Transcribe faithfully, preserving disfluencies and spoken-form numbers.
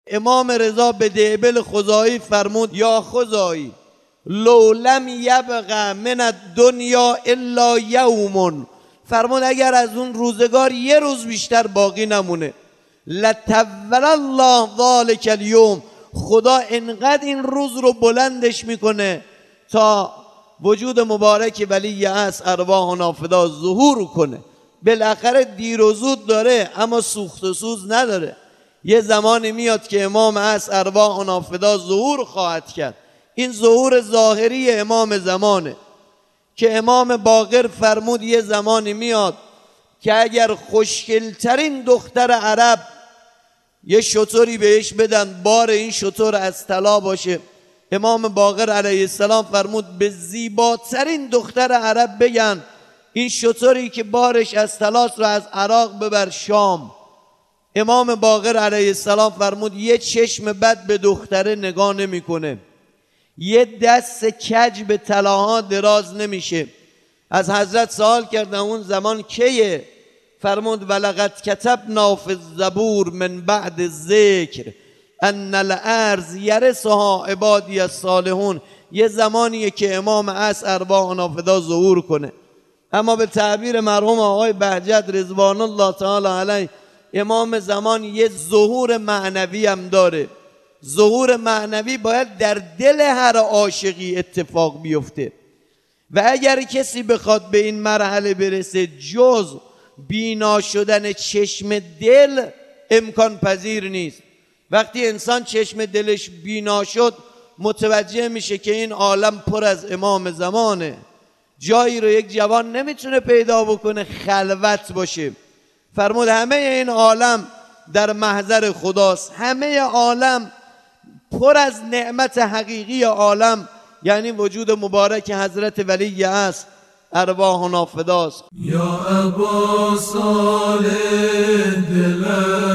امام رضا به دیبل خزاعی فرمود یا خزاعی لو لم یبق من الدنیا الا یوم، فرمود اگر از اون روزگار یه روز بیشتر باقی نمونه لطول الله ذلک الیوم، خدا انقدر این روز رو بلندش میکنه تا وجود مبارک ولی اصر ارواحنا فدا ظهور کنه. بالاخره دیر و زود داره اما سوخت و سوز نداره. یه زمانی میاد که امام اصر ارواحنا فدا ظهور خواهد کرد. این ظهور ظاهری امام زمانه که امام باقر فرمود یه زمانی میاد که اگر خوشگلترین دختر عرب یه شتری بهش بدن بار این شتر از طلا باشه، امام باقر علیه السلام فرمود به زیباترین دختر عرب بگن این شتری که بارش از طلاست رو از عراق ببر شام. امام باقر علیه السلام فرمود یه چشم بد به دختره نگاه نمیکنه، یه دست کج به طلاها دراز نمیشه. از حضرت سوال کردن اون زمان کیه؟ فرمود ولقد کتبنا فی الزبور من بعد الذکر ان الارض یرثها عبادی الصالحون. یه زمانیه که امام اصر ارواحنا فدا ظهور کنه. اما به تعبیر مرحوم آقای بهجت رضوان الله تعالی علیه، امام زمان یه ظهور معنوی هم داره. ظهور معنوی باید در دل هر عاشقی اتفاق بیفته و اگر کسی بخواد به این مرحله برسه جز بینا شدن چشم دل امکان پذیر نیست. وقتی انسان چشم دلش بینا شد متوجه میشه که این عالم پر از امام زمانه. جایی رو یک جوان نمیتونه پیدا بکنه خلوت باشه. فرمود همه این عالم در محضر خداست، همه عالم پر از نعمت حقیقی عالم یعنی وجود مبارک حضرت ولی اصر ارواحنا فداست. یا ابا صالح دلم